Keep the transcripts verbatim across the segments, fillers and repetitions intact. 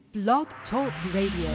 Blog Talk Radio.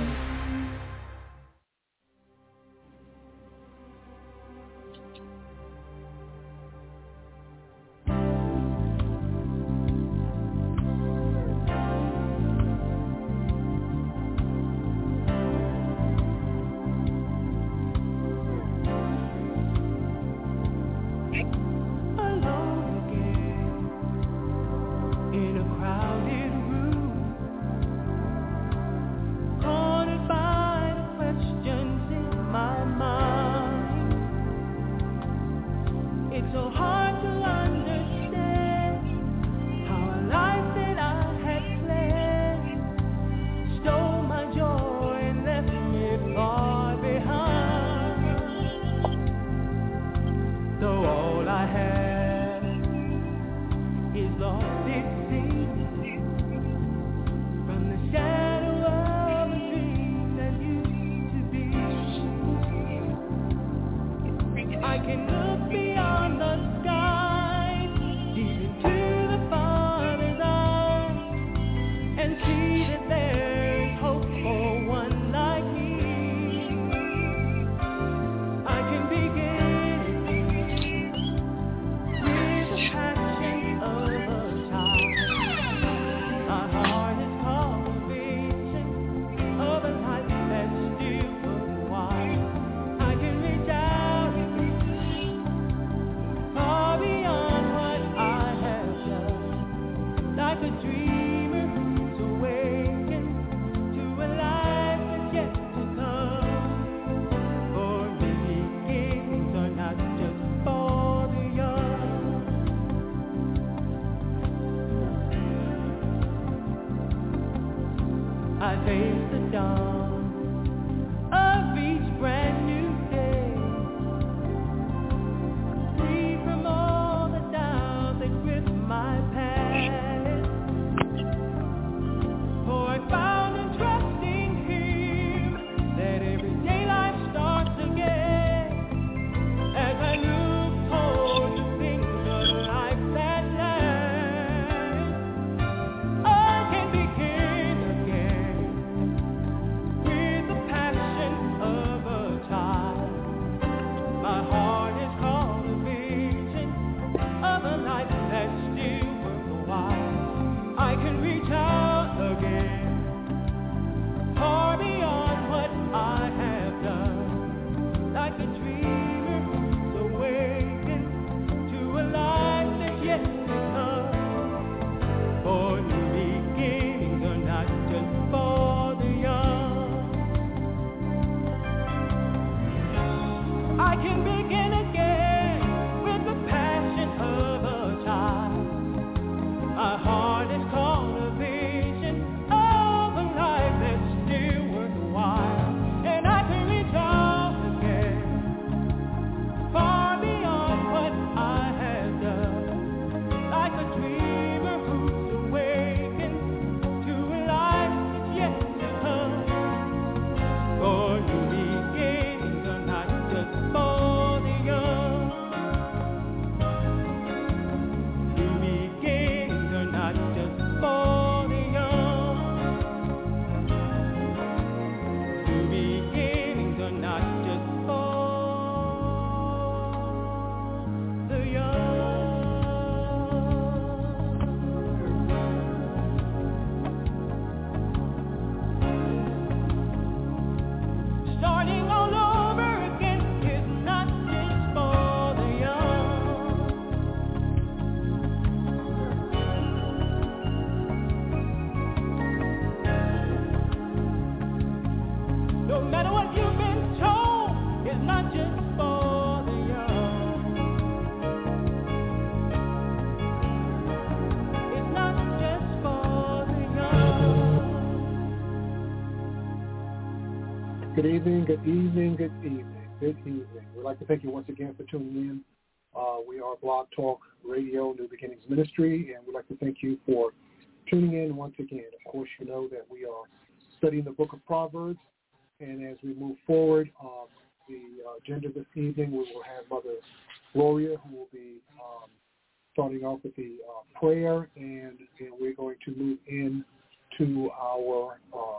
Good evening, good evening, good evening, good evening. We'd like to thank you once again for tuning in. Uh, we are Blog Talk Radio, New Beginnings Ministry, and we'd like to thank you for tuning in once again. Of course, you know that we are studying the book of Proverbs, and as we move forward, uh, the uh, agenda this evening, we will have Mother Gloria, who will be um, starting off with the uh, prayer, and, and we're going to move in to our uh,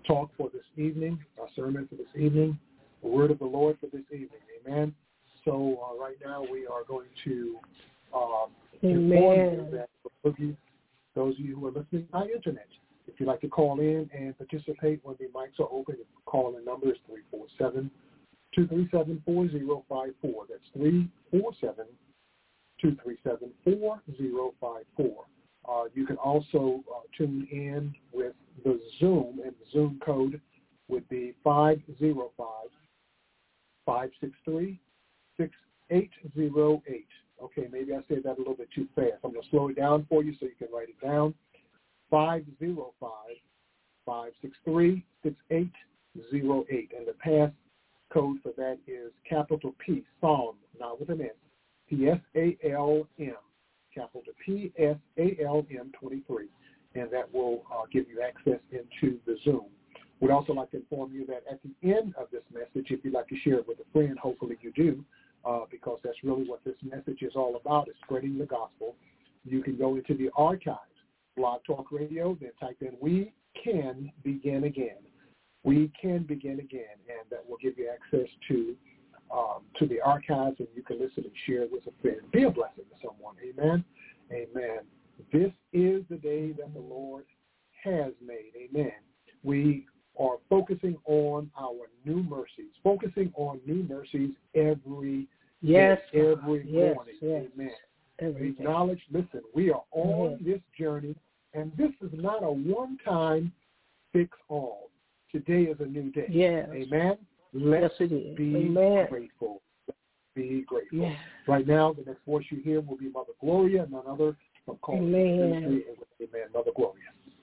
talk for this evening, our sermon for this evening, the word of the Lord for this evening. Amen. So uh, right now we are going to uh, inform you that for those of you, those of you who are listening by internet, if you'd like to call in and participate when the mics are open, the call-in number is three four seven, two three seven, four zero five four. That's three four seven, two three seven, four zero five four. Uh, you can also uh, tune in with the Zoom, and the Zoom code would be five zero five, five six three, six eight zero eight. Okay, maybe I said that a little bit too fast. I'm going to slow it down for you so you can write it down. five zero five, five six three, six eight zero eight. And the pass code for that is capital P, Psalm, not with an S, P S A L M, capital P S A L M twenty-three. And that will uh, give you access into the Zoom. We'd also like to inform you that at the end of this message, if you'd like to share it with a friend, hopefully you do, uh, because that's really what this message is all about, is spreading the gospel. You can go into the archives, Blog Talk Radio, then type in We Can Begin Again. We Can Begin Again, and that will give you access to um, to the archives, and you can listen and share it with a friend. Be a blessing to someone. Amen. Amen. This is the day that the Lord has made. Amen. We are focusing on our new mercies, focusing on new mercies every yes, day, every yes, morning. Yes. Amen. Every We day. acknowledge, listen, we are on Mm-hmm. this journey, and this is not a one-time fix-all. Today is a new day. Yes. Amen. Let's yes, it is. be Amen. grateful. Be grateful. Yes. Right now, the next voice you hear will be Mother Gloria, none other from Call Ministry. Amen. Mother Gloria.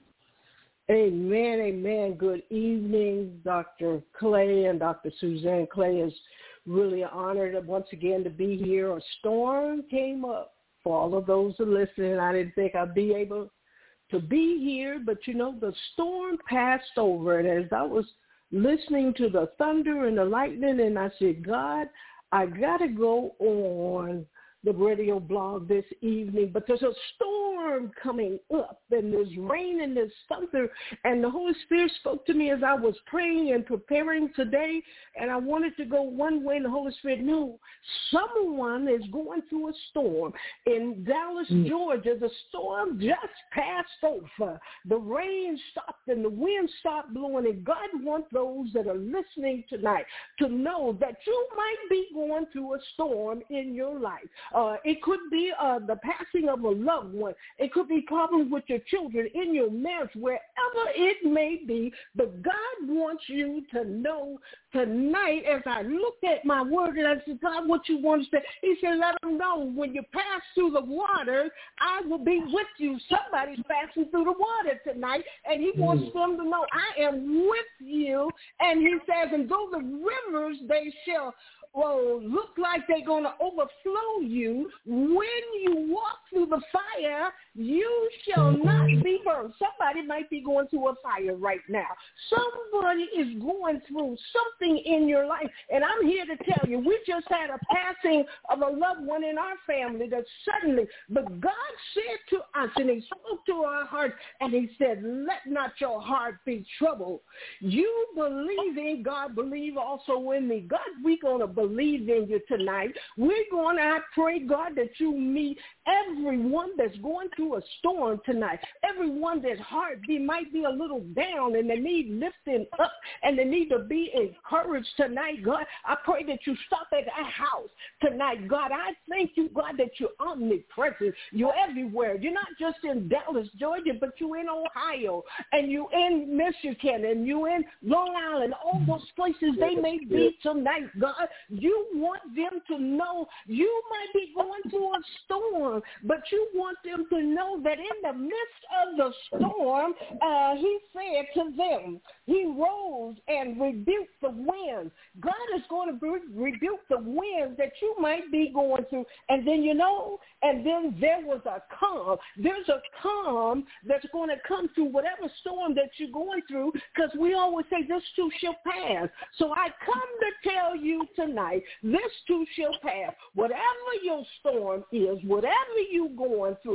Amen, amen. Good evening, Doctor Clay and Doctor Suzanne Clay. Is really honored once again to be here. A storm came up for all of those who are listening. I didn't think I'd be able to be here, but, you know, the storm passed over. And as I was listening to the thunder and the lightning, and I said, God, I got to go on the radio blog this evening, but there's a storm coming up, and there's rain and there's thunder, and the Holy Spirit spoke to me as I was praying and preparing today, and I wanted to go one way, and the Holy Spirit, no, someone is going through a storm. In Dallas, mm. Georgia, the storm just passed over. The rain stopped and the wind stopped blowing, and God wants those that are listening tonight to know that you might be going through a storm in your life. Uh, it could be uh, the passing of a loved one. It could be problems with your children, in your marriage, wherever it may be. But God wants you to know tonight, as I looked at my word and I said, God, what you want to say? He said, let them know when you pass through the water, I will be with you. Somebody's passing through the water tonight, and he wants mm. them to know I am with you. And he says, and though the rivers, they shall will look like they're going to overflow you, when you walk through the fire, you shall not be burned. Somebody might be going through a fire right now. Somebody is going through something in your life. And I'm here to tell you, we just had a passing of a loved one in our family that suddenly, but God said to us, and he spoke to our heart, and he said, let not your heart be troubled. You believe in God, believe also in me. God, we're going to believe in you tonight. We're going to, I pray, God, that you meet everyone that's going through a storm tonight. Everyone that's heart be, might be a little down and they need lifting up and they need to be encouraged tonight, God. I pray that you stop at that house tonight, God. I thank you, God, that you're omnipresent. You're everywhere. You're not just in Dallas, Georgia, but you're in Ohio and you're in Michigan and you're in Long Island, all those places they may be tonight, God. You want them to know you might be going through a storm, but you want them to know that in the midst of the storm, uh, he said to them, he rose and rebuked the winds. God is going to re- rebuke the winds that you might be going through. And then, you know, and then there was a calm. There's a calm that's going to come through whatever storm that you're going through, because we always say this too shall pass. So I come to tell you tonight, this too shall pass. Whatever your storm is, whatever you're going through, look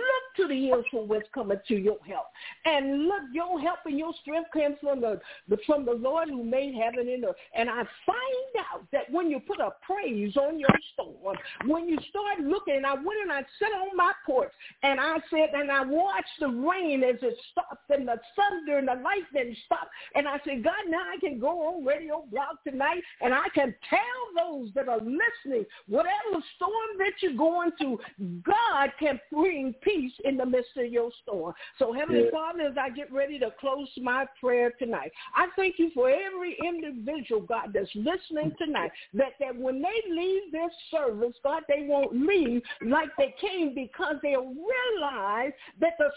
to the hills from whence cometh to your help. And look, your help and your strength comes from the, the from the Lord who made heaven and earth. And I find out that when you put a praise on your storm, when you start looking, and I went and I sat on my porch, and I said, and I watched the rain as it stopped, and the thunder and the lightning stopped, and I said, God, now I can go on Radio Blog tonight, and I can tell those that are listening, whatever storm that you're going through, God can bring peace in the midst of your storm. So, Heavenly yeah. Father, as I get ready to close my prayer tonight, I thank you for every individual, God, that's listening tonight, that, that when they leave this service, God, they won't leave like they came, because they'll realize that the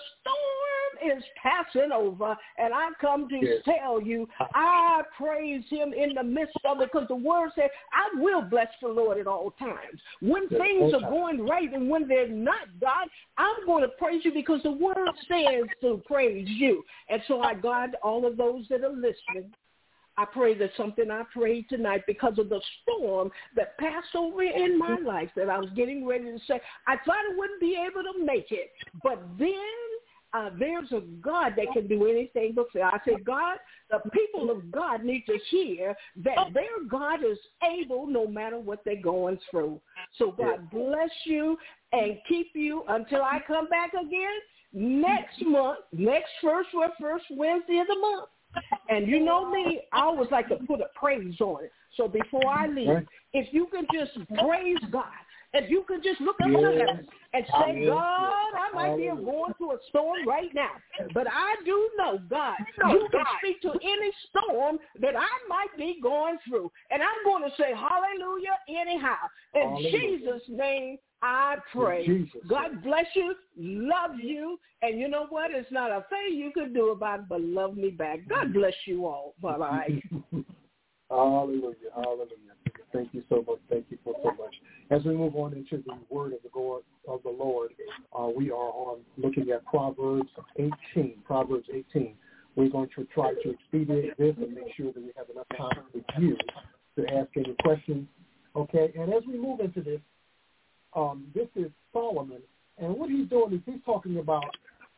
storm is passing over. And I come to yes. tell you, I praise him in the midst of it, because the word said, I will bless the Lord at all times. When yes. things are going right and when they're not, God, I'm going to praise you, because the word says to praise you. And so I, God, all of those that are listening, I pray that something I prayed tonight, because of the storm that passed over in my life, that I was getting ready to say, I thought I wouldn't be able to make it. But then uh, there's a God that can do anything but fail. I said, God, the people of God need to hear that their God is able no matter what they're going through. So God bless you and keep you until I come back again next month, next first or first Wednesday of the month. And you know me, I always like to put a praise on it. So before I leave, right. if you can just praise God, if you can just look up yes. to heaven and say, God, I might be going through a storm right now, but I do know, God, you can speak to any storm that I might be going through. And I'm going to say hallelujah anyhow. In hallelujah. Jesus' name, I pray. God bless you, love you, and you know what? It's not a thing you can do about it but love me back. God bless you all. Bye-bye. Hallelujah, hallelujah. Thank you so much. Thank you for so much. As we move on into the word of the Lord, of the Lord uh, we are on looking at Proverbs eighteen. Proverbs eighteen. We're going to try to expedite this and make sure that we have enough time with you to ask any questions. Okay, and as we move into this, Um, this is Solomon, and what he's doing is he's talking about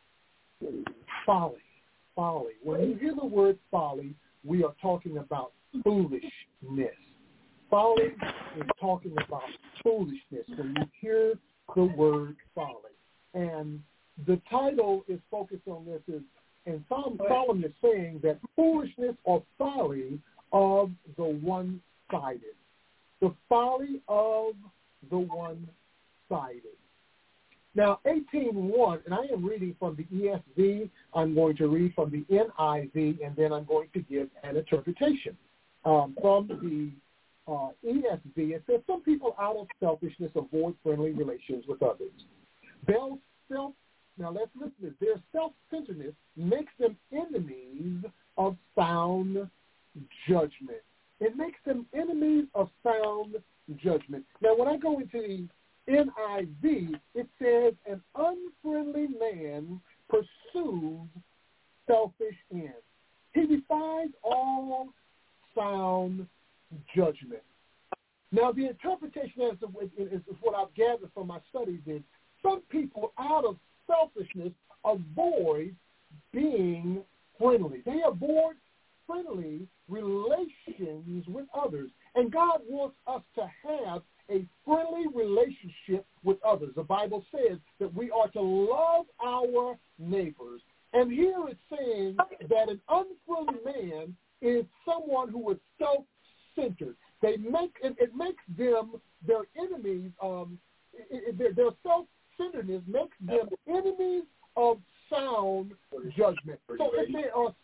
folly, folly. When you hear the word folly, we are talking about foolishness. Folly is talking about foolishness when you hear the word folly. And the title is focused on this, is, and Solomon is saying that foolishness or folly of the one-sided. The folly of the one-sided. Now, eighteen one, and I am reading from the E S V. I'm going to read from the N I V, and then I'm going to give an interpretation. Um, from the uh, E S V, it says, some people out of selfishness avoid friendly relations with others. They'll self, now let's listen to this. Their self-centeredness makes them enemies of sound judgment. It makes them enemies of sound judgment. Now, when I go into the N I V, it says, an unfriendly man pursues selfish ends. He defies all sound judgment. Now, the interpretation is, is what I've gathered from my studies is, some people out of selfishness avoid being friendly. They avoid friendly relations with others. And God wants us to have a friendly relationship with others. The Bible says that we are to love our neighbors. And here it's saying that an unfriendly man is someone who is self-centered. They make it, it makes them their enemies. Um, it, it, their, their self-centeredness makes them enemies of sound judgment. So if they are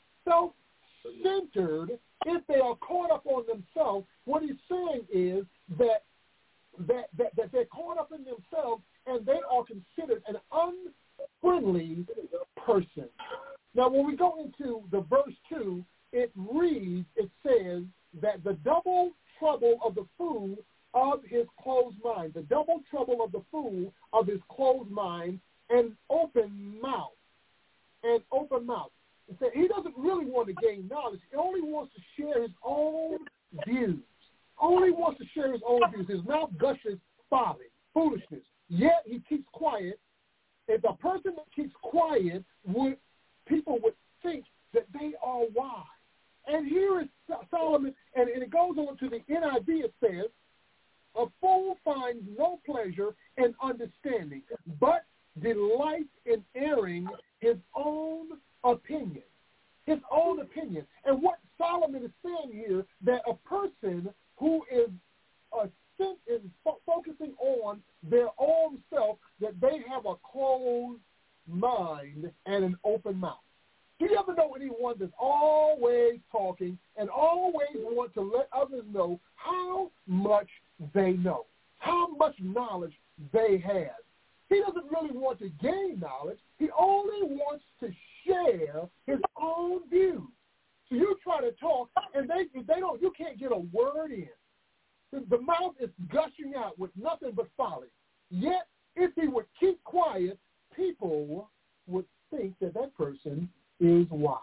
self-centered, if they are caught up on themselves, what he's saying is that that, that that they're caught up in themselves and they are considered an unfriendly person. Now, when we go into the verse two, it reads, it says that the double trouble of the fool of his closed mind, the double trouble of the fool of his closed mind, and open mouth, and open mouth. So he doesn't really want to gain knowledge. He only wants to share his own views. Only wants to share his own views. His mouth gushes folly, foolishness. Yet he keeps quiet if a person that keeps quiet, would people would think that they are wise. And here is Solomon, and, and it goes on to the N I V, it says, a fool finds no pleasure in understanding, but delights in airing his own opinion. His own opinion. And what Solomon is saying here, that a person who is uh, is fo- focusing on their own self, that they have a closed mind and an open mouth. Do you ever know anyone that's always talking and always want to let others know how much they know, how much knowledge they have? He doesn't really want to gain knowledge. He only wants to share his own views. So you try to talk, and they they don't. You can't get a word in. The, the mouth is gushing out with nothing but folly. Yet, if he would keep quiet, people would think that that person is wise.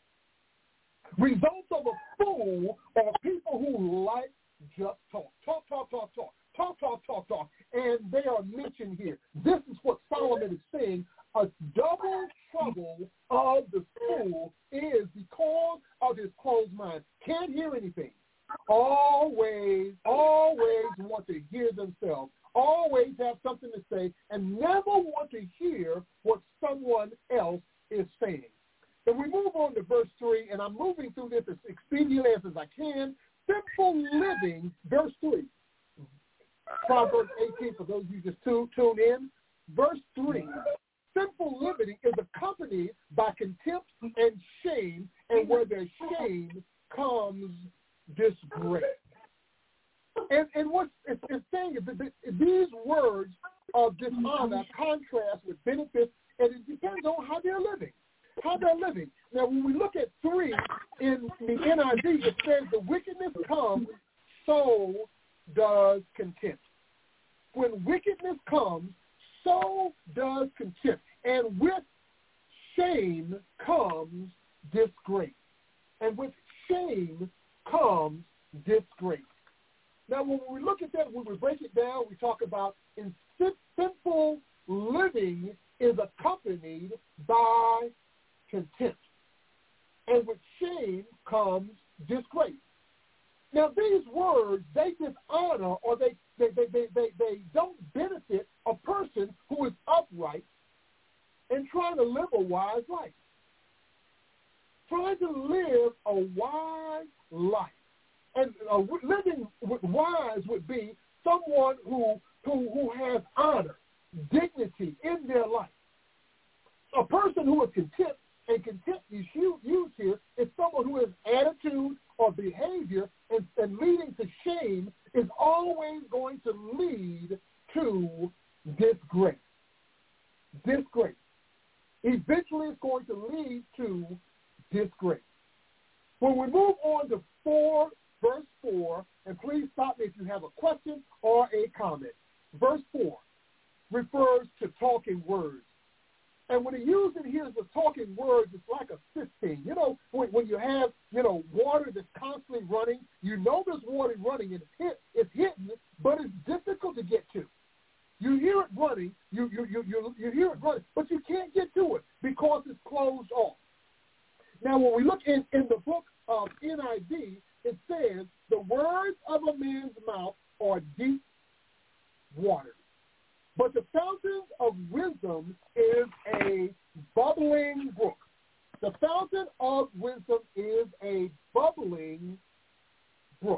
Results of a fool are people who like just talk. Talk, talk, talk, talk. Talk, talk, talk, talk. And they are mentioned here. This is what Solomon is saying. A double trouble of the fool is because of his closed mind. Can't hear anything. Always, always want to hear themselves. Always have something to say and never want to hear what someone else is saying. And we move on to verse three, and I'm moving through this as expediently as I can. Simple living, verse three. Proverbs eighteen, for those of you just tune, tune in. Verse three. Simple living is accompanied by contempt and shame, and where there's shame comes disgrace. And, and what it's, it's saying is that these words of dishonor contrast with benefits, and it depends on how they're living. How they're living. Now, when we look at three in the N I V, it says the wickedness comes, so does contempt. When wickedness comes, so does contempt. And with shame comes disgrace. And with shame comes disgrace. Now, when we look at that, when we break it down, we talk about in simple living is accompanied by contempt. And with shame comes disgrace. Now, these words, they dishonor or they, they, they, they, they, they don't benefit a person who is upright and trying to live a wise life. Trying to live a wise life. And uh, living with wise would be someone who, who, who has honor, dignity in their life. A person who is contempt, and contempt is used here, is someone who has attitude or behavior and, and leading to shame is always going to lead to disgrace. Disgrace. Eventually it's going to lead to disgrace. When we move on to four, verse four, and please stop me if you have a question or a comment. Verse four refers to talking words. And when he uses it here as a talking words, it's like a cistern. You know, when, when you have, you know, water that's constantly running, you know there's water running and it's, hit, it's hidden, but it's difficult to get to. You hear it running, you, you, you, you, you hear it running, but you can't get to it because it's closed off. Now, when we look in, in the book of N I V, it says, the words of a man's mouth are deep waters. But the fountain of wisdom is a bubbling brook. The fountain of wisdom is a bubbling brook.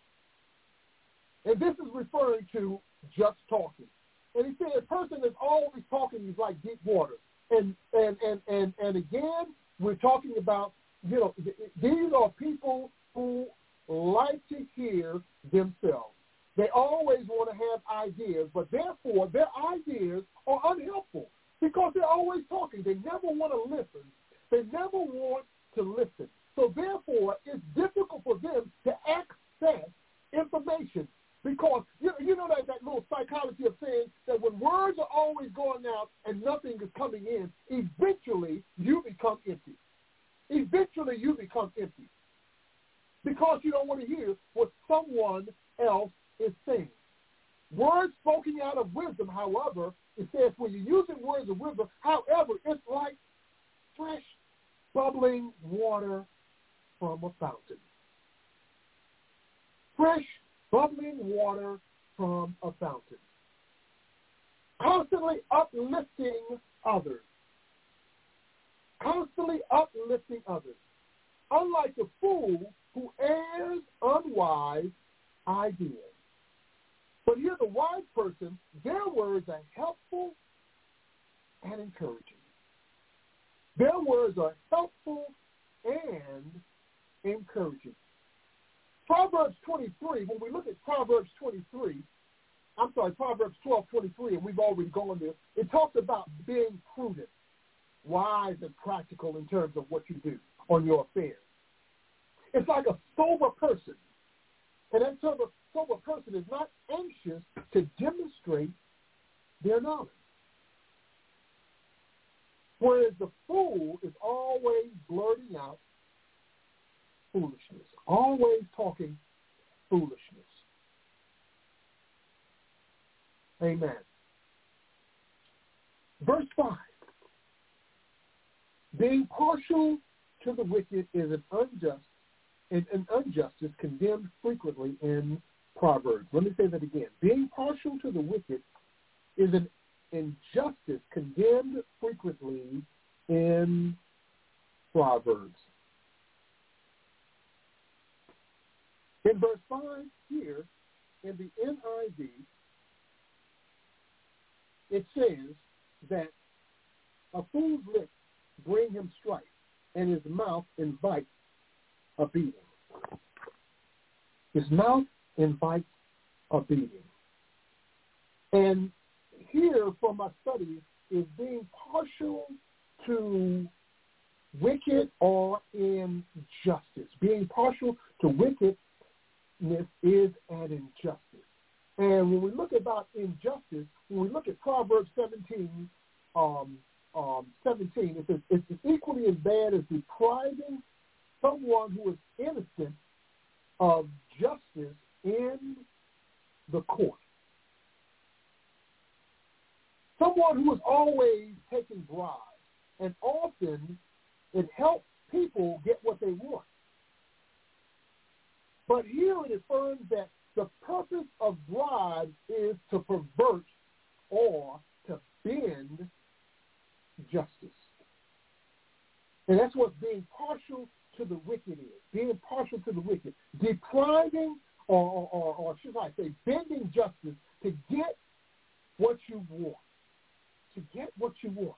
And this is referring to just talking. And he said a person that's always talking is like deep water. And and, and, and, and again, we're talking about, you know, these are people who like to hear themselves. They always want to have ideas, but therefore their ideas are unhelpful because they're always talking. They never want to listen. They never want to listen. So therefore, it's difficult for them to access information because, you know, you know that, that little psychology of saying that when words are always going out and nothing is coming in, eventually you become empty. Eventually you become empty because you don't want to hear what someone else is saying. Words spoken out of wisdom, however, It says when you're using words of wisdom, however, it's like fresh, bubbling water from a fountain. Fresh, bubbling water from a fountain. Constantly uplifting others. Constantly uplifting others. Unlike the fool who airs unwise ideas. But here the wise person, their words are helpful and encouraging. Their words are helpful and encouraging. Proverbs twenty-three, when we look at Proverbs twenty-three, I'm sorry, Proverbs twelve twenty-three, and we've already gone there, it talks about being prudent, wise, and practical in terms of what you do on your affairs. It's like a sober person. And that sober, sober person is not anxious to demonstrate their knowledge. Whereas the fool is always blurting out foolishness, always talking foolishness. Amen. Verse five. Being partial to the wicked is an unjust, and an injustice condemned frequently in Proverbs. Let me say that again. Being partial to the wicked is an injustice condemned frequently in Proverbs. In verse five here, in the N I V, it says that a fool's lips bring him strife, and his mouth invites a beating. His mouth invites a beating. And here from my studies is being partial to wicked or injustice. Being partial to wickedness is an injustice. And when we look about injustice, when we look at Proverbs seventeen, um, um, seventeen, it says it's equally as bad as depriving someone who is innocent of justice in the court. Someone who is always taking bribes, and often it helps people get what they want. But here it affirms that the purpose of bribes is to pervert or to bend justice. And that's what being partial to the wicked is. Being partial to the wicked. Depriving or, or, or should I say, bending justice to get what you want. To get what you want.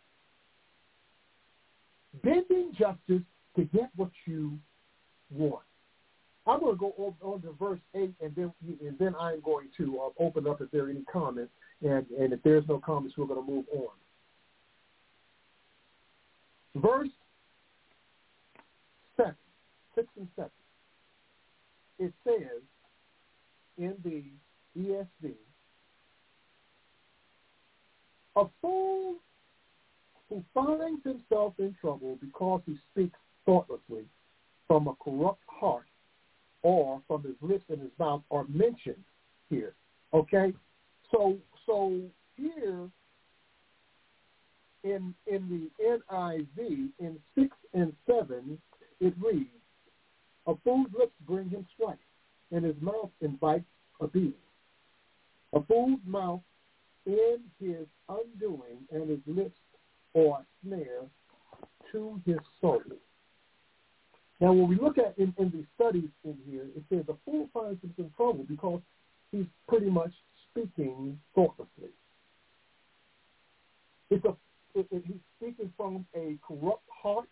Bending justice to get what you want. I'm going to go on, on to verse eight, and then and then I'm going to uh, open up if there are any comments. And, and if there's no comments, we're going to move on. Verse seven, six and seven. It says in the E S V, a fool who finds himself in trouble because he speaks thoughtlessly from a corrupt heart or from his lips and his mouth are mentioned here. Okay? So so here in in the N I V, in six and seven, it reads, a fool's lips bring him strife, and his mouth invites a beating. A fool's mouth in his undoing, and his lips are a snare to his soul. Now, when we look at in, in the studies in here, it says a fool finds himself in trouble because he's pretty much speaking thoughtlessly. It's a it, it, he's speaking from a corrupt heart,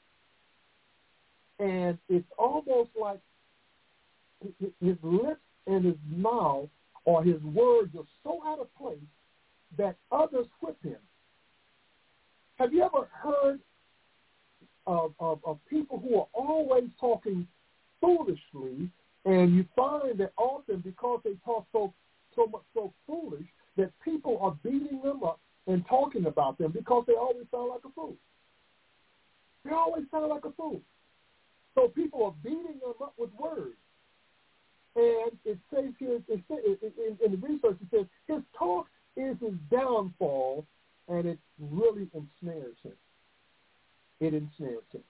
and it's almost like his lips and his mouth or his words are so out of place that others whip him. Have you ever heard of, of, of people who are always talking foolishly, and you find that often because they talk so so much so foolish that people are beating them up and talking about them because they always sound like a fool. They always sound like a fool. So people are beating them up with words. And it says here, it says, in, in the research, it says his talk is his downfall, and it really ensnares him. It ensnares him.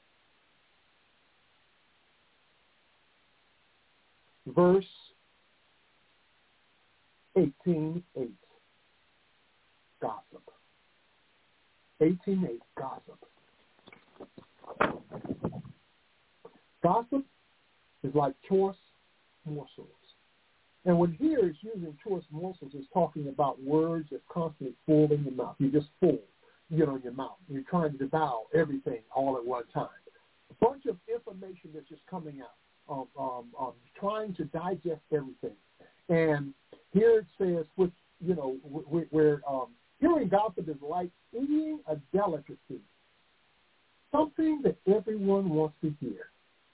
Verse eighteen eight. Gossip. eighteen eight. Gossip. Gossip is like choice morsels. And when here it's using choice morsels, it's talking about words that's constantly full in your mouth. You're just full, you know, in your mouth. You're trying to devour everything all at one time. A bunch of information that's just coming out, um, um, um, trying to digest everything. And here it says, which, you know, where, where um, hearing gossip is like eating a delicacy, something that everyone wants to hear.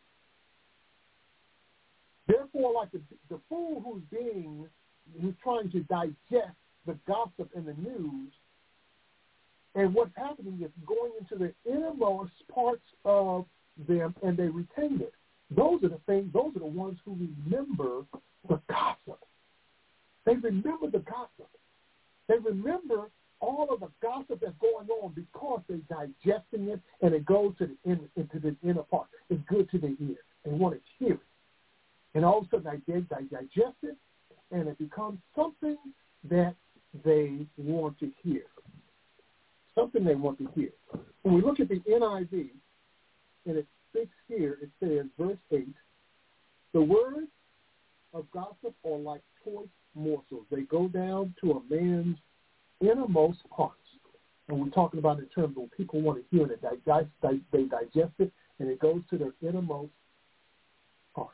Therefore, like the, the fool who's being, who's trying to digest the gossip in the news, and what's happening is going into the innermost parts of them, and they retain it. Those are the things, those are the ones who remember the gossip. They remember the gossip. They remember all of the gossip that's going on because they're digesting it, and it goes to the in, into the inner part. It's good to the ear. They want to hear it. And all of a sudden, they, they digest it, and it becomes something that they want to hear. Something they want to hear. When we look at the N I V, and it speaks here, it says, verse eight, the words of gossip are like choice morsels. They go down to a man's innermost parts. And we're talking about in terms of what people want to hear, and they digest, they digest it, and it goes to their innermost parts.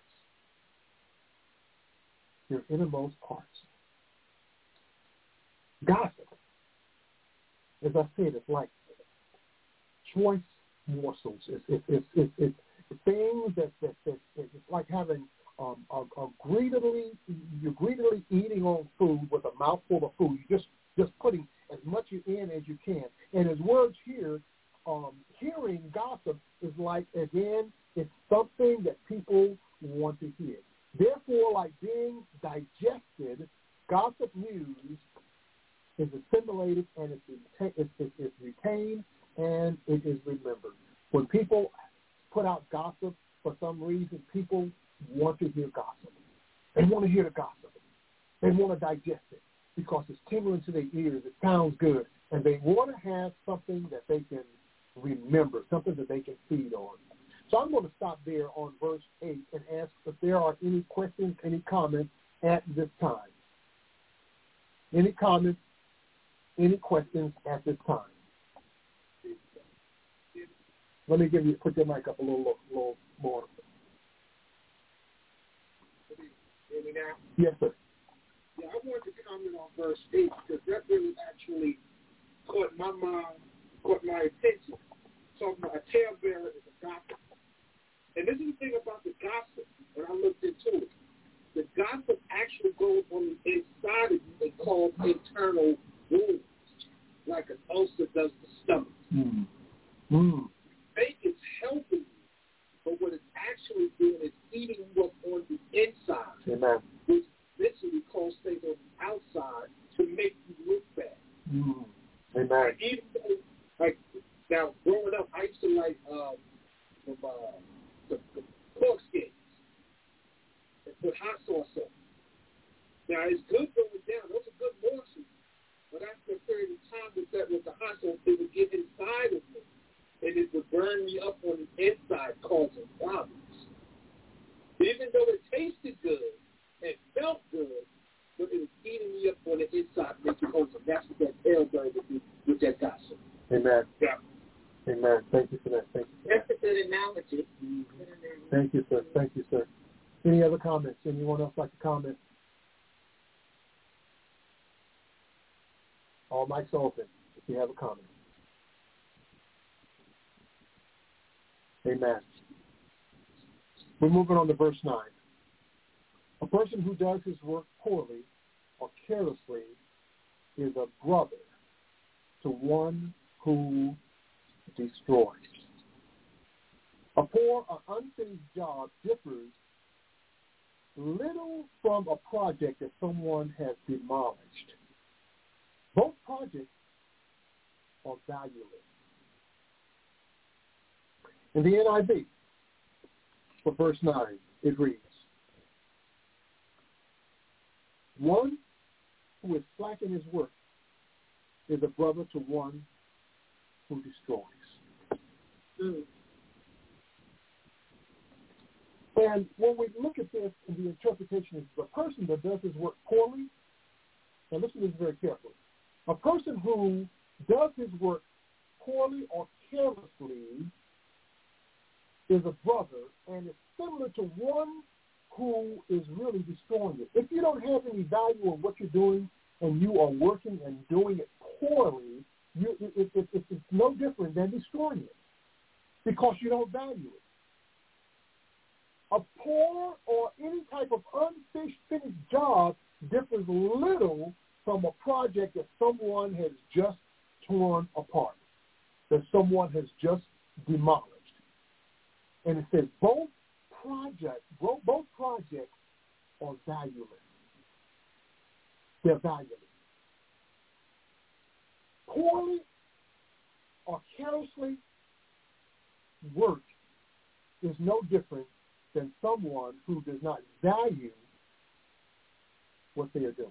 Their innermost parts. Gossip, as I said, it's like choice morsels. It's, it's, it's, it's, it's things that, that, that it's like having um, a, a greedily, you're greedily eating on food with a mouthful of food. You're just, just putting as much in as you can. And his words here, um, hearing gossip is like, again, it's something that people want to hear. Therefore, like being digested, gossip news is assimilated and it's, it's, it's, it's retained and it is remembered. When people put out gossip, for some reason, people want to hear gossip. They want to hear the gossip. They want to digest it because it's tingling to their ears. It sounds good. And they want to have something that they can remember, something that they can feed on. So I'm going to stop there on verse eight and ask if there are any questions, any comments at this time. Any comments, any questions at this time? Let me give you, put your mic up a little, little more. Hear me now? Yes, sir. Yeah, I wanted to comment on verse eight because that really actually caught my mind, caught my attention. Talking about a talebearer is a gossip. And this is the thing about the gossip, when I looked into it. The gossip actually goes on the inside of you and cause internal wounds, like an ulcer does the stomach. Mm. Mm. Fake is helping you, but what it's actually doing is eating you up on the inside, Amen. which literally causes things on the outside to make you look bad. Mm. Amen. Like, even though, like, now, growing up, I used to like um, from, uh, the, the pork skins and put hot sauce on. Now, it's good going down. Those are good morsels. But after a period of time with that, with the hot sauce, it would get inside of me. And it would burn me up on the inside, causing problems. Even though it tasted good and felt good, but it was eating me up on the inside, making wholesome. That's what that talebearer would do with that gossip. Amen. Yeah. Amen. Thank you for that. Thank you. That's a good analogy. Thank you, sir. Thank you, sir. Any other comments? Anyone else like to comment? All mics open if you have a comment. Amen. We're moving on to verse nine. A person who does his work poorly or carelessly is a brother to one who destroys. A poor or unfinished job differs little from a project that someone has demolished. projects are valueless. In the N I V, for verse nine, it reads, one who is slack in his work is a brother to one who destroys. Mm. And when we look at this, and the interpretation is the person that does his work poorly, and listen to this very carefully, a person who does his work poorly or carelessly is a brother, and it's similar to one who is really destroying it. If you don't have any value in what you're doing and you are working and doing it poorly, you, it, it, it, it's no different than destroying it because you don't value it. A poor or any type of unfinished job differs little from a project that someone has just torn apart, that someone has just demolished. And it says both projects, both projects are valueless. They're valueless. Poorly or carelessly work is no different than someone who does not value what they are doing.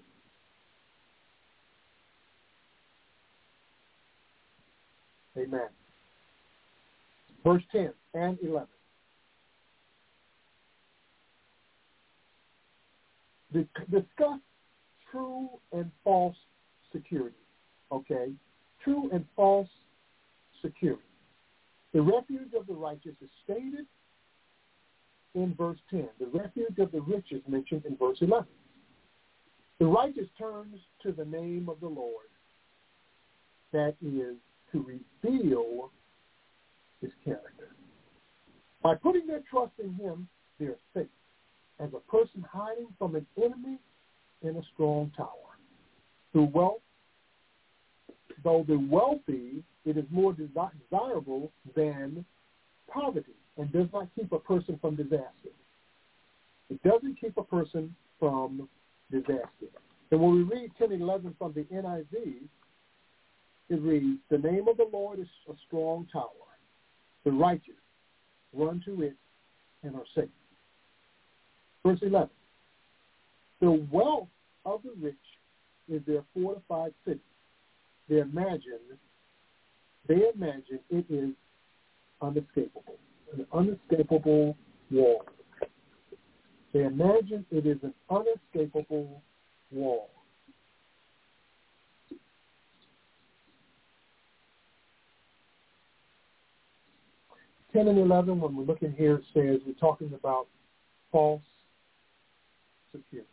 Amen. Verse ten and eleven. Discuss true and false security. Okay? True and false security. The refuge of the righteous is stated in verse ten. The refuge of the rich is mentioned in verse eleven. The righteous turns to the name of the Lord, that is, to reveal his character. By putting their trust in him, they are safe, as a person hiding from an enemy in a strong tower. Through wealth, though the wealthy, it is more desi- desirable than poverty, and does not keep a person from disaster. It doesn't keep a person from disaster. And when we read ten eleven from the N I V, it reads, the name of the Lord is a strong tower. The righteous run to it and are safe. Verse eleven, the wealth of the rich is their fortified city. They imagine, they imagine it is unescapable, an unescapable wall. They imagine it is an unescapable wall. ten and eleven, when we're looking here, it says we're talking about false security.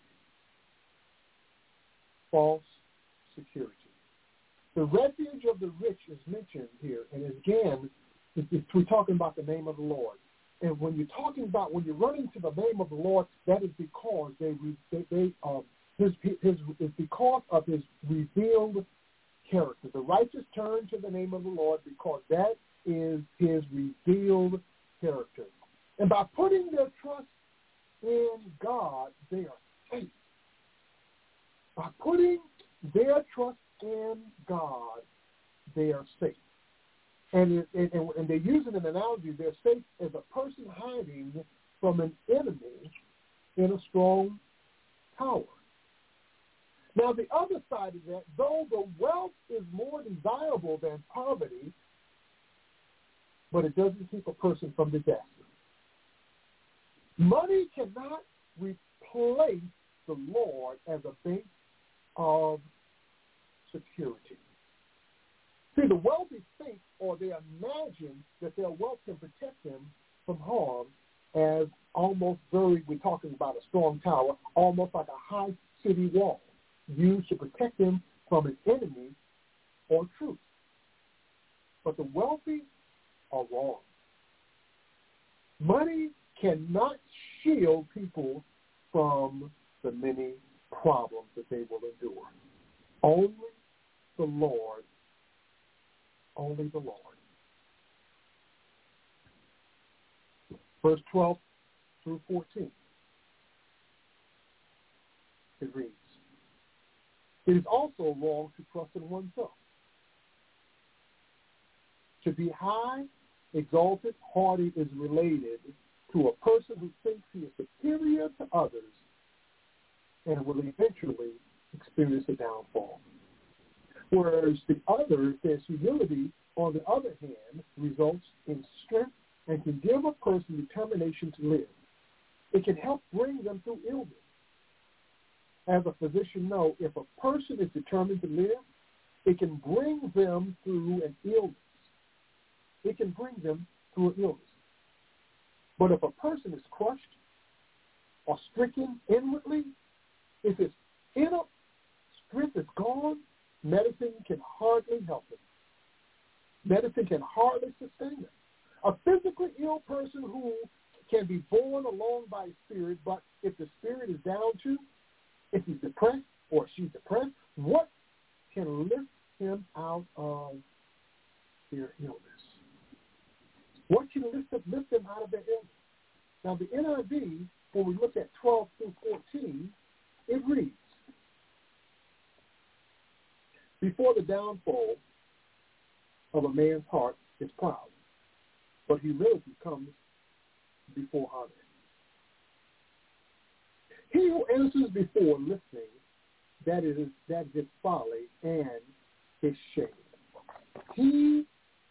False security. The refuge of the rich is mentioned here, and again, we're talking about the name of the Lord. And when you're talking about, when you're running to the name of the Lord, that is because they, they, they um, his, his, is because of his revealed character. The righteous turn to the name of the Lord because that is his revealed character. And by putting their trust in God, they are safe. By putting their trust in God, they are safe. And, and, and they're using an analogy. They're safe as a person hiding from an enemy in a strong tower. Now, the other side of that, though the wealth is more desirable than poverty, but it doesn't keep a person from disaster. Money cannot replace the Lord as a base of security. See, the wealthy think or they imagine that their wealth can protect them from harm as almost very, we're talking about a strong tower, almost like a high city wall used to protect them from an enemy or truth. But the wealthy are wrong. Money cannot shield people from the many problems that they will endure. Only the Lord, only the Lord. Verse twelve through fourteen. It reads, It is also wrong to trust in oneself. To be high, exalted, haughty is related to a person who thinks he is superior to others and will eventually experience a downfall. Whereas the other says humility, on the other hand, results in strength and can give a person determination to live. It can help bring them through illness. As a physician knows, if a person is determined to live, it can bring them through an illness. It can bring them through an illness. But if a person is crushed or stricken inwardly, if his inner strength is gone, medicine can hardly help him. Medicine can hardly sustain him. A physically ill person who can be borne along by spirit, but if the spirit is down too, if he's depressed or she's depressed, what can lift him out of their illness? What can lift them, lift them out of their illness? Now, the N I V, when we look at twelve through fourteen, it reads, before the downfall of a man's heart is proud, but humility comes before honor. He who answers before listening, that is that is folly and his shame. He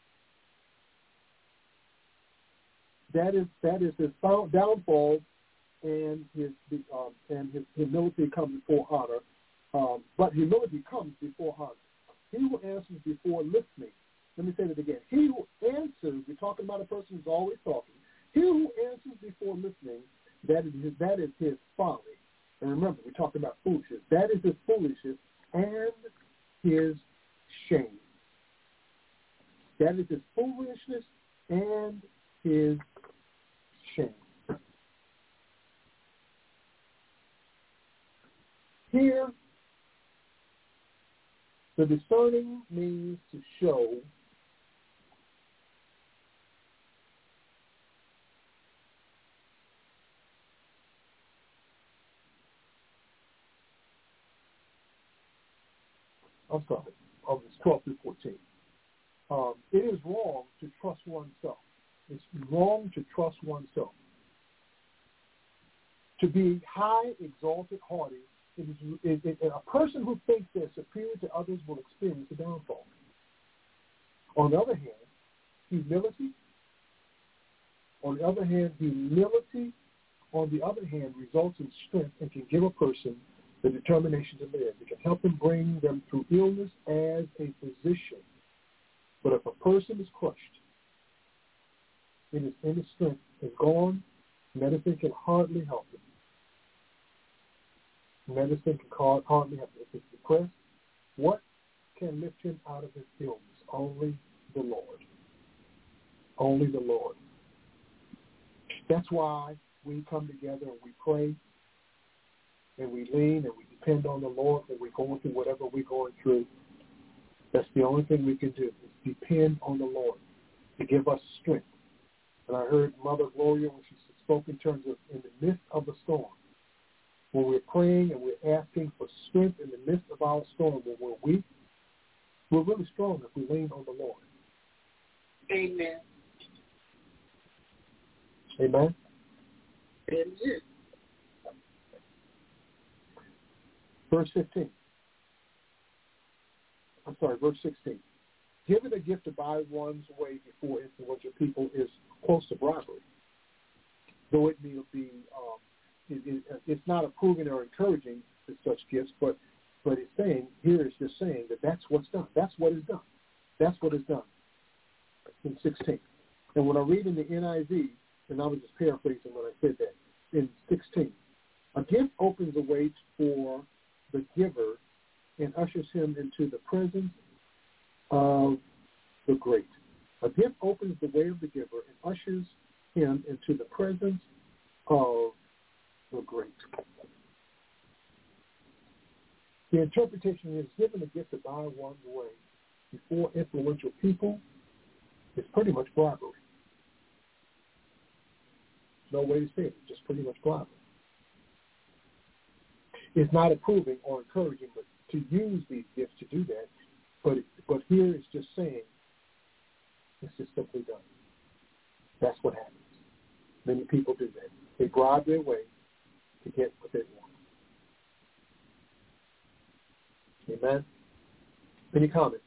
that is that is his downfall, and his um, and his humility comes before honor. Um, but humility comes before honor. He who answers before listening. Let me say that again. He who answers, we're talking about a person who's always talking. He who answers before listening, that is his, that is his folly. And remember, we're talking about foolishness. That is his foolishness and his shame. That is his foolishness and his shame. Here, the discerning means to show I'm sorry, of this twelve through fourteen. Um, it is wrong to trust oneself. It's wrong to trust oneself. To be high, exalted, haughty, it is, it, it, a person who thinks they're superior to others will experience a downfall. On the other hand, humility, on the other hand, humility, on the other hand, results in strength and can give a person the determination to live. It can help them bring them through illness as a physician. But if a person is crushed and his inner strength is gone, medicine can hardly help him. Medicine can hardly help him. If he's depressed, what can lift him out of his illness? Only the Lord. Only the Lord. That's why we come together and we pray and we lean and we depend on the Lord when we're going through whatever we're going through. That's the only thing we can do is depend on the Lord to give us strength. And I heard Mother Gloria when she spoke in terms of in the midst of the storm. When we're praying and we're asking for strength in the midst of our storm, when we're weak, we're really strong if we lean on the Lord. Amen. Amen? Amen. Verse fifteen. I'm sorry, verse sixteen. Giving a gift to buy one's way before influential people is close to bribery. Though it may be, um, it, it, it's not approving or encouraging such gifts, but but it's saying, here it's just saying that that's what's done. That's what is done. That's what is done in sixteen. And when I read in the N I V, and I was just paraphrasing when I said that, in sixteen, a gift opens a way for the giver and ushers him into the presence of the great. A gift opens the way of the giver and ushers him into the presence of the great. The interpretation is given a gift to buy one's way before influential people is pretty much bribery. No way to say it, just pretty much bribery. It's not approving or encouraging, but to use these gifts to do that. But but here it's just saying it's just simply done. That's what happens. Many people do that. They bribe their way to get what they want. Amen? Any comments?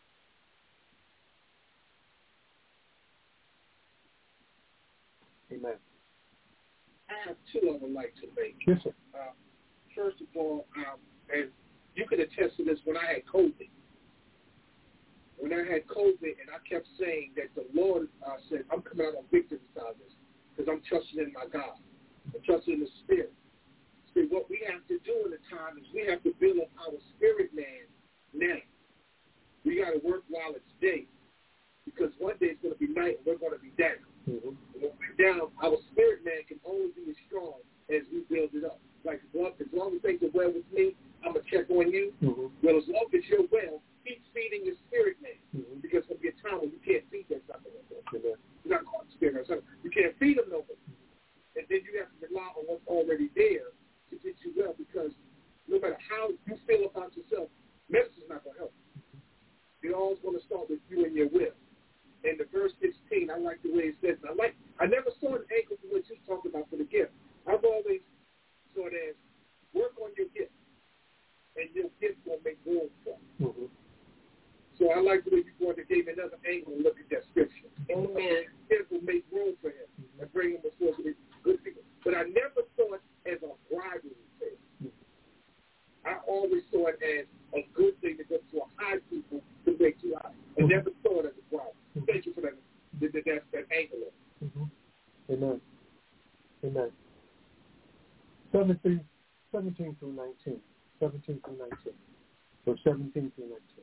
Amen. I have two I would like to make. Yes, sir. Uh, first of all, um, and you can attest to this, when I had COVID, when I had COVID and I kept saying that the Lord uh, said, I'm coming out on victory side of this because I'm trusting in my God. I'm trusting in the Spirit. See, what we have to do in the time is we have to build up our spirit man now. We got to work while it's day because one day it's going to be night and we're going to be down. Mm-hmm. When we're down, our spirit man can only be as strong as we build it up. Like, well, as long as things are well with me, I'm going to check on you. Mm-hmm. Well, as long as you're well, keep feeding your spirit man. Mm-hmm. Because there'll be a time when you can't feed that sucker no more. Mm-hmm. You're not called spirit man. You can't feed them no more. And then you have to rely on what's already there to get you well, because no matter how you feel about yourself, medicine's not going to help you. It always going to start with you and your will. And the verse sixteen, I like the way it says, and I like, I never saw an angle for what you talked about for the gift. I've always saw it as work on your gift, and your gift will make room for you. Mm-hmm. So I like the way you brought it, gave another angle and look at that scripture. Amen. It will make room for him and bring him before the good people. But I never saw it as a bribery thing. I always saw it as a good thing to go to a high people to make you high. I never saw it as a bribery. Thank you for that, that, that, that angle. Mm-hmm. Amen. Amen. seventeen, seventeen through nineteen. seventeen through nineteen. Or seventeen through nineteen.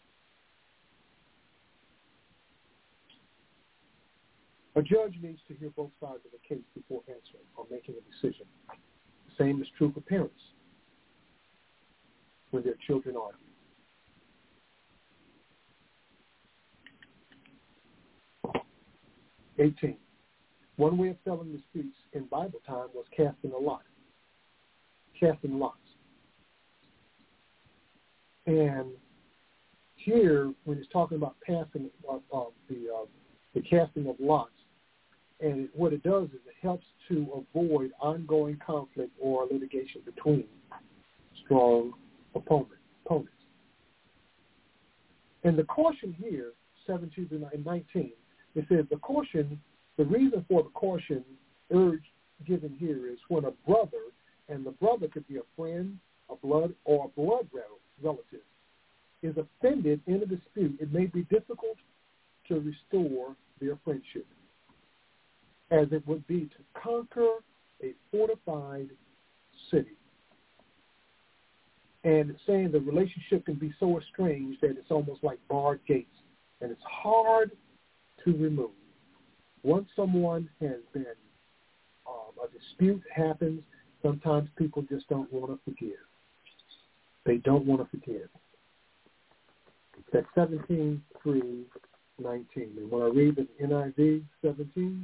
A judge needs to hear both sides of the case before answering or making a decision. The same is true for parents when their children argue. eighteen. One way of settling disputes in Bible time was casting a lot. Casting lots. And here, when he's talking about passing uh, uh, the uh, the casting of lots, and it, what it does is it helps to avoid ongoing conflict or litigation between strong opponent, opponents. And the caution here, seventeen to nineteen, it says the caution, the reason for the caution urge given here is when a brother, and the brother could be a friend, a blood, or a blood relative, is offended in a dispute, it may be difficult to restore their friendship, as it would be to conquer a fortified city. And it's saying the relationship can be so estranged that it's almost like barred gates, and it's hard to remove. Once someone has been, um, a dispute happens, sometimes people just don't want to forgive. They don't want to forgive. That's seventeen through nineteen. And when I read the N I V seventeen,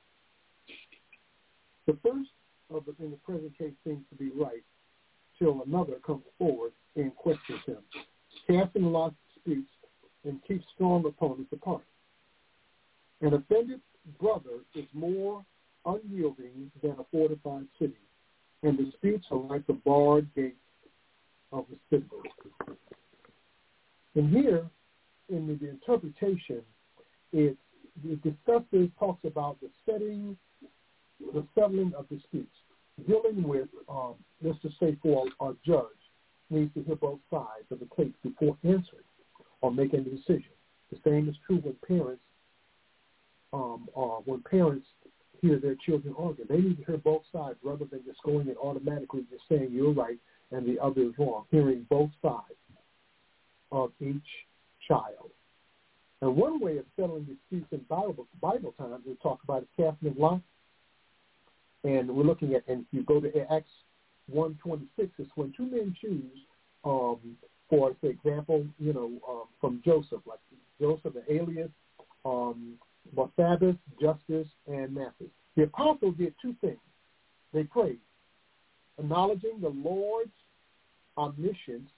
the first of the, in the present case seems to be right till another comes forward and questions him, casting lots disputes and keeps strong opponents apart. An offended brother is more unyielding than a fortified city, and disputes are like the barred gates of the citadel. And here, in the, the interpretation, it, it discusses, talks about the setting, the settling of disputes, dealing with, um, let's just say for a, a judge, needs to hear both sides of the case before answering or making a decision. The same is true when parents, um, uh, when parents hear their children argue. They need to hear both sides rather than just going and automatically just saying you're right and the other is wrong. Hearing both sides of each child. And one way of settling disputes in Bible, Bible times, we talk about is casting of lots. And we're looking at, and if you go to Acts one twenty-six, it's when two men choose, um, for example, you know, um, from Joseph, like Joseph and Elias, um, Barsabbas, Justus, and Matthias. The apostles did two things. They prayed, acknowledging the Lord's omniscience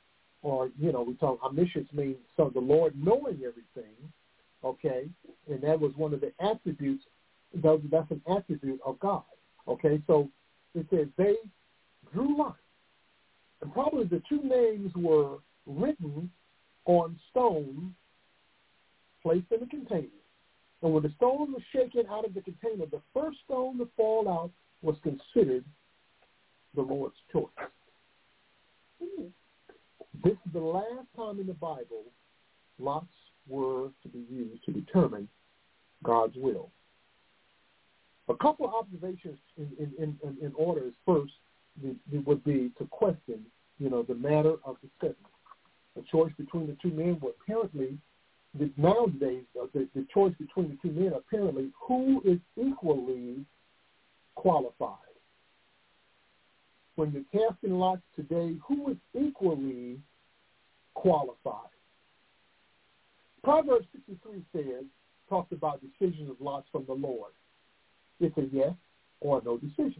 or, you know, we talk omniscience means so the Lord knowing everything, okay, and that was one of the attributes, that, that's an attribute of God, okay. So it says they drew lots, and probably the two names were written on stone placed in the container. And when the stone was shaken out of the container, the first stone to fall out was considered the Lord's choice. Mm. This is the last time in the Bible lots were to be used to determine God's will. A couple of observations in, in, in, in order is first, the, the would be to question, you know, the matter of the setting. The choice between the two men were apparently, the, nowadays, uh, the, the choice between the two men apparently, who is equally qualified. When you're casting lots today, who is equally qualified? Proverbs sixty-three says, talks about decisions of lots from the Lord. It's a yes or no decision.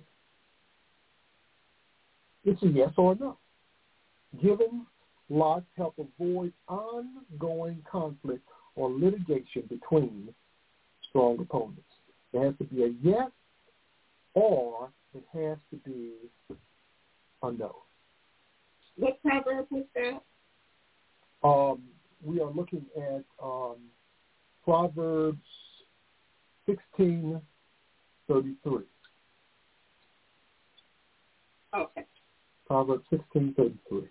It's a yes or no. Given lots help avoid ongoing conflict or litigation between strong opponents. It has to be a yes or it has to be a no. What proverb was that? Um, we are looking at um, Proverbs sixteen thirty-three. Okay. Proverbs sixteen thirty-three.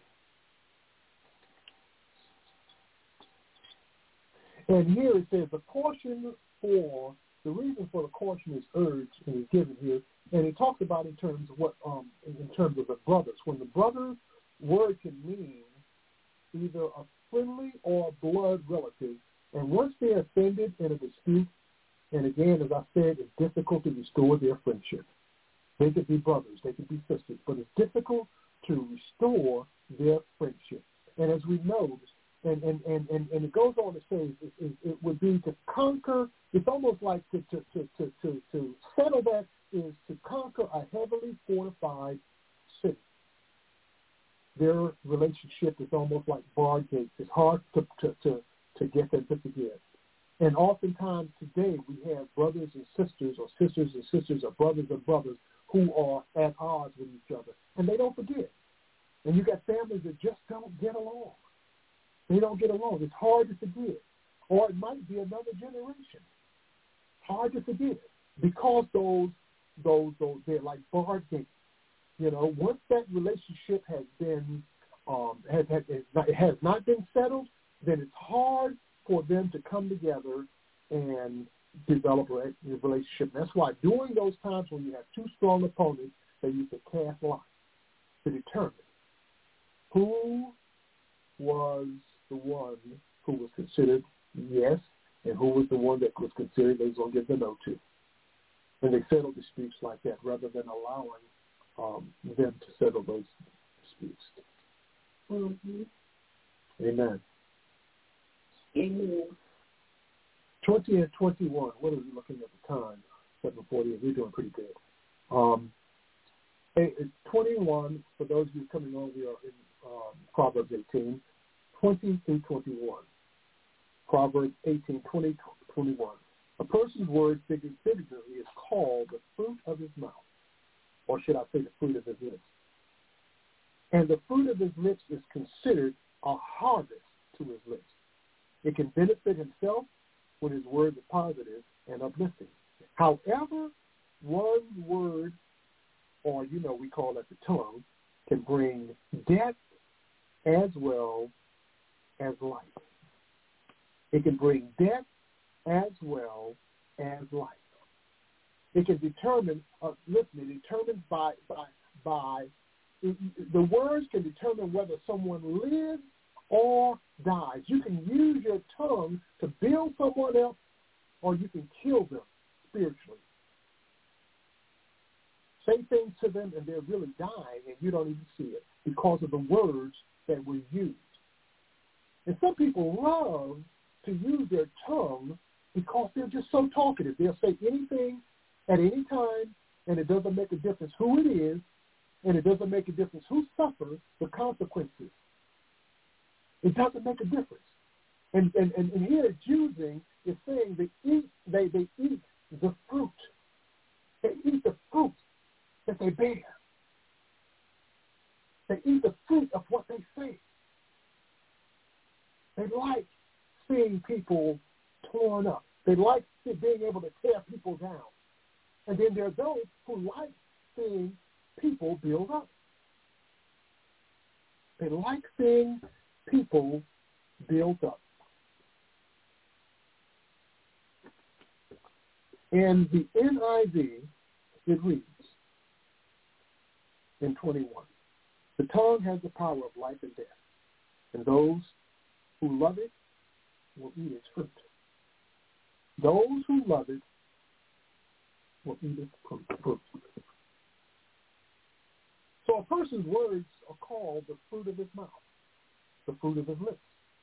And here it says the caution for, the reason for the caution is urged and is given here, and it talks about in terms of what, um, in terms of the brothers. When the brother word can mean either a friendly or a blood relative, and once they're offended in a dispute, and again, as I said, it's difficult to restore their friendship. They could be brothers, they could be sisters, but it's difficult to restore their friendship. And as we know, and, and, and, and, and it goes on to say it, it, it would be to conquer, it's almost like to, to, to, to, to, to settle that is to conquer a heavily fortified city. Their relationship is almost like barred gates. It's hard to, to, to, to get them put together. And oftentimes today we have brothers and sisters or sisters and sisters or brothers and brothers who are at odds with each other. And they don't forgive. And you got families that just don't get along. They don't get along. It's hard to forgive. Or it might be another generation. Hard to forgive. Because those, those, those they're like barred gates. You know, once that relationship has been, um, has, has, it has not been settled, then it's hard for them to come together and develop a relationship. That's why during those times when you have two strong opponents, they used to cast lots to determine who was the one who was considered yes and who was the one that was considered they was going to give the no to. And they settled disputes like that rather than allowing um, them to settle those disputes. Mm-hmm. Amen. Amen. twenty and twenty-one. What are we looking at the time? seven forty. We're doing pretty good. Um, twenty-one, for those of you coming on, we are in um, Proverbs eighteen. twenty through twenty-one. Proverbs eighteen, twenty, twenty-one. A person's word figuratively is called the fruit of his mouth, or should I say the fruit of his lips. And the fruit of his lips is considered a harvest to his lips. It can benefit himself when his words are positive and uplifting. However, one word, or, you know, we call that the tongue, can bring death as well as life. It can bring death as well as life. It can determine, uh, listen, it determines by, by, by, it, the words can determine whether someone lives or dies. You can use your tongue to build someone else, or you can kill them spiritually. Say things to them and they're really dying and you don't even see it because of the words that were used. And some people love to use their tongue because they're just so talkative. They'll say anything at any time, and it doesn't make a difference who it is, and it doesn't make a difference who suffers the consequences. It doesn't make a difference. And and, and, and here it's using, it's saying they eat, they, they eat the fruit. They eat the fruit that they bear. They eat the fruit of what they say. They like seeing people torn up. They like being able to tear people down. And then there are those who like seeing people build up. They like seeing people build up. In the N I V, it reads in twenty-one, the tongue has the power of life and death, and those who love it will eat its fruit. Those who love it will eat its fruit. So a person's words are called the fruit of his mouth, the fruit of his lips.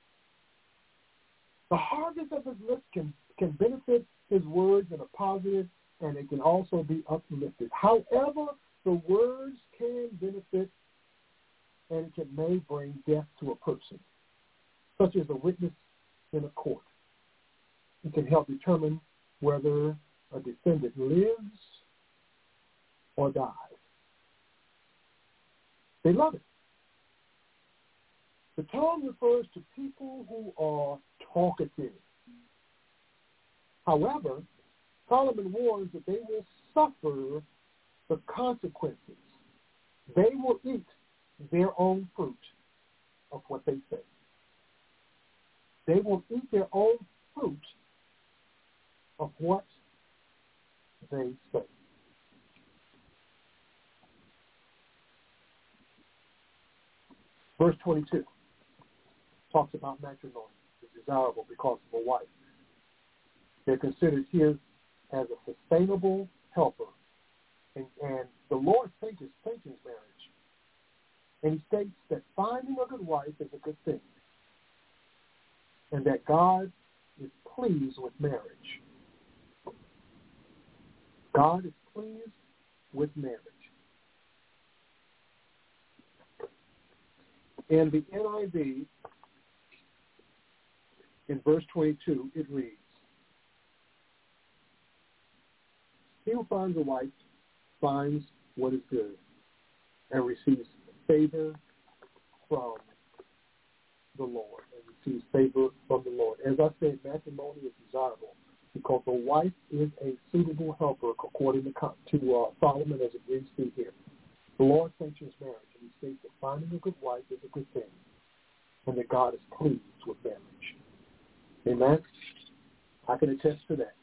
The hardness of his lips can, can benefit his words in a positive, and it can also be uplifted. However, the words can benefit, and it can may bring death to a person, such as a witness in a court. It can help determine whether a defendant lives or dies. They love it. The tongue refers to people who are talkative. However, Solomon warns that they will suffer the consequences. They will eat their own fruit of what they say. They will eat their own fruit of what they say. Verse twenty-two talks about matrimony. It's desirable because of a wife. They're considered here as a sustainable helper. And, and the Lord sanctions marriage. And he states that finding a good wife is a good thing. And that God is pleased with marriage. God is pleased with marriage. In the N I V, in verse twenty-two, it reads, he who finds a wife finds what is good and receives favor from the Lord. And receives favor from the Lord. As I said, matrimony is desirable because a wife is a suitable helper according to, to uh, Solomon as it reads through here. The Lord sanctions marriage, and he states that finding a good wife is a good thing, and that God is pleased with marriage. Amen? I can attest to that.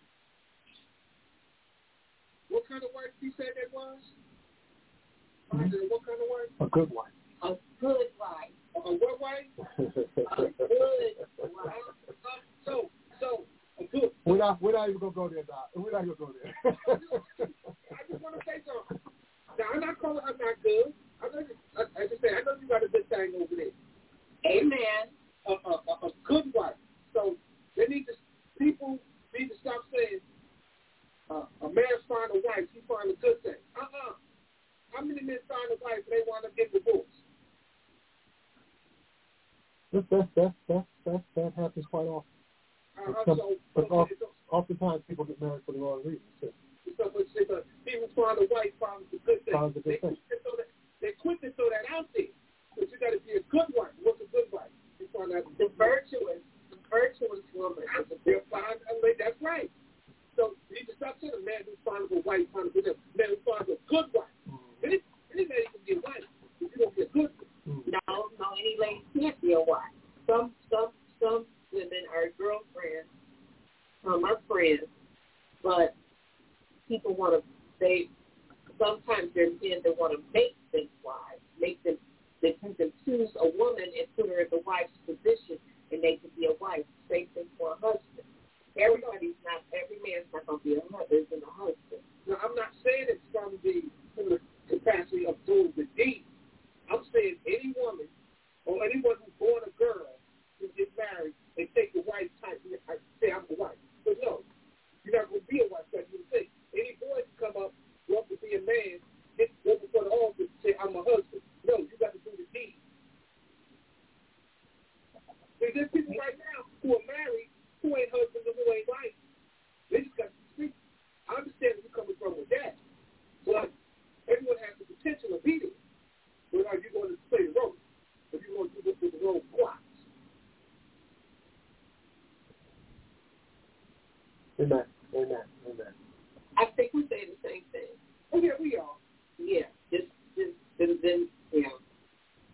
What kind of wife he said that was? Mm-hmm. What kind of wife? A good wife. A good wife. A, a what wife? A good wife. So, so, a good. We're not, we're not even going to go there, Doc. We're not going to go there. I just want to say something. Now, I'm not calling her not good. I know, I, I just say, I know you got a good thing over there. Amen. A, a, a, a good wife. So they need to, people need to stop saying, uh, a man find a wife, he find a good thing. Uh-uh. How many men find a wife and they want to get divorced? That, that, that, that, that, that happens quite often. Uh-huh. Some, So, but so, often, oftentimes people get married for the wrong reasons, too. So, but people find a wife finds a good thing. Finds a good they, thing. Quick to that, they're quick to throw that out there. But you got to be a good wife. What's a good wife? You find out The virtuous, the virtuous woman is a good find a lady. That's right. So you need to stop saying a man who finds a wife finds a good wife. Man who finds a good wife. Mm-hmm. Any, any lady can be a wife. If you don't be a good one. Mm-hmm. No, no, any lady can't be a wife. Some, some, some women are girlfriends, some are friends, but people want to, they, sometimes there's men that want to make them wives, make them, they can choose a woman and put her in the wife's position, and they can be a wife. Same thing for a husband. Everybody's not, every man's not going to be a husband and a husband. Now, I'm not saying it's from the, from the capacity of doing the deed. I'm saying any woman or anyone who's born a girl who gets married and take the wife type, I say I'm the wife. But no, you're not going to be a wife. That's what you think. Any boy can come up, want to be a man, get go before the altar and say I'm a husband. No, you got to do the deed.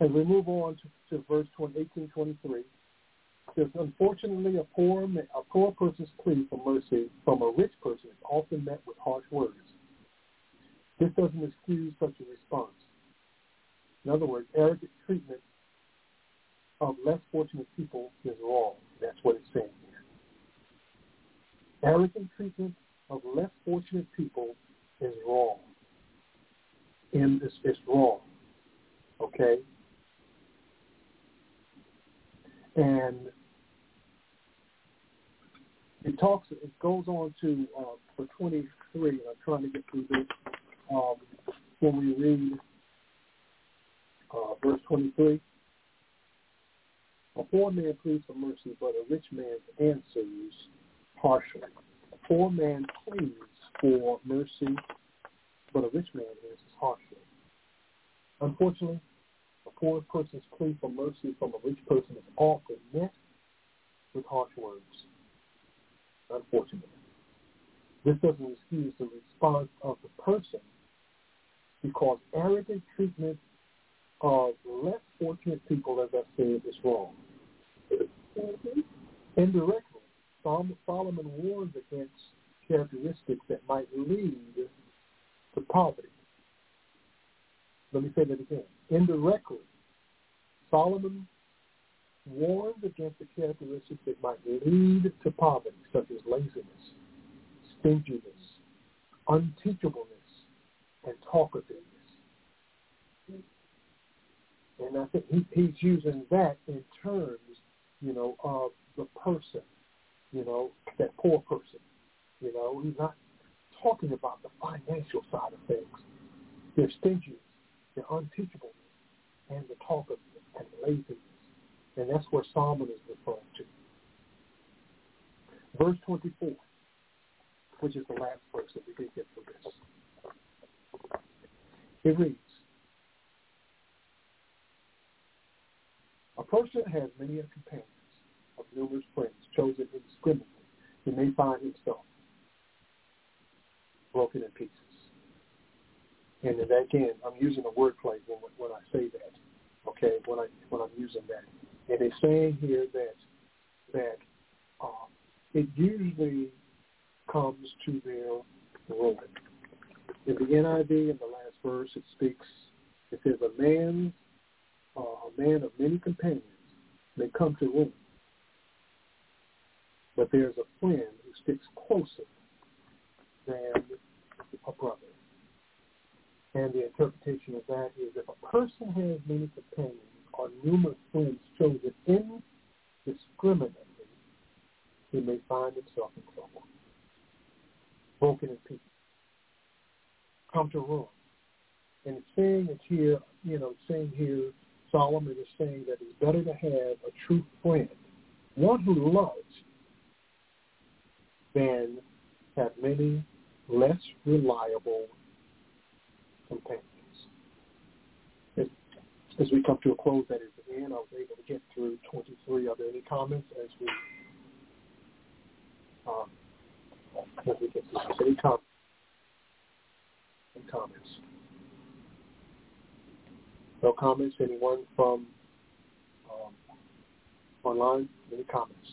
As we move on to, to verse eighteen twenty-three, it says, unfortunately, a poor, a poor person's plea for mercy from a rich person is often met with harsh words. This doesn't excuse such a response. In other words, arrogant treatment of less fortunate people is wrong. That's what it's saying here. Arrogant treatment of less fortunate people is wrong. And it's, it's wrong. Okay? And it talks, it goes on to, uh, for twenty-three, and I'm trying to get through this, um, when we read uh, verse twenty-three. A poor man pleads for mercy, but a rich man answers harshly. A poor man pleads for mercy, but a rich man answers harshly. Unfortunately, a poor person's plea for mercy from a rich person is often met with harsh words. Unfortunately. This doesn't excuse the response of the person, because arrogant treatment of less fortunate people, as I said, is wrong. Mm-hmm. Indirectly, Solomon warns against characteristics that might lead to poverty. Let me say that again. Indirectly, Solomon warns against the characteristics that might lead to poverty, such as laziness, stinginess, unteachableness, and talkativeness. And I think he, he's using that in terms, you know, of the person, you know, that poor person. You know, he's not talking about the financial side of things. Their stinginess, their unteachableness, and the talkativeness and laziness. And that's where Solomon is referring to. Verse twenty-four, which is the last verse that we did get through this. It reads, a person has many companions of numerous friends, chosen indiscriminately. He may find himself broken in pieces. And then again, I'm using a wordplay when, when I say that. Okay, when I when I'm using that, and it's saying here that that um, it usually comes to their ruin. In the N I V, in the last verse, it speaks. It says, "A man, uh, a man of many companions may come to ruin, but there's a friend who sticks closer than a brother." And the interpretation of that is, if a person has many companions or numerous friends chosen indiscriminately, he may find himself in trouble, broken in pieces, come to ruin. And it's saying it here, you know, saying here, Solomon is saying that it's better to have a true friend, one who loves, than have many less reliable companions. As, as we come to a close, that is the end, I was able to get through twenty-three. Are there any comments as we um, as we get through this? Any comments? Any comments? No comments? Anyone from um, online? Any comments?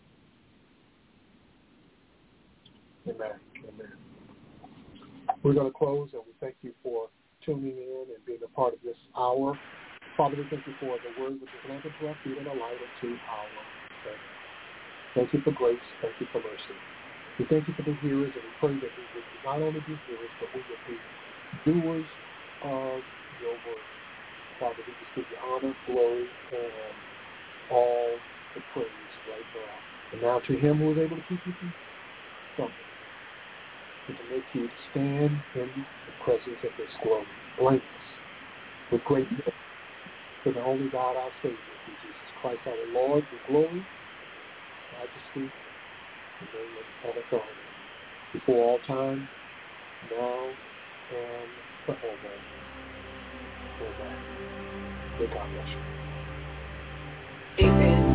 Amen. Amen. We're going to close, and we thank you for tuning in and being a part of this hour. Father, we thank you for the word which is a lamp unto our feet and a light unto our path. Thank you for grace. Thank you for mercy. We thank you for the hearers, and we pray that we would not only be hearers, but we would be doers of your word. Father, we just give you honor, glory, and all the praise right now. And now to him who is able to keep you from stumbling, and to make you stand in the presence of his glory, blameless, with great joy, for the only God our Savior, through Jesus Christ our Lord, with glory, majesty, dominion, and authority, before all time, now, and forever. Amen. May God bless you. Amen.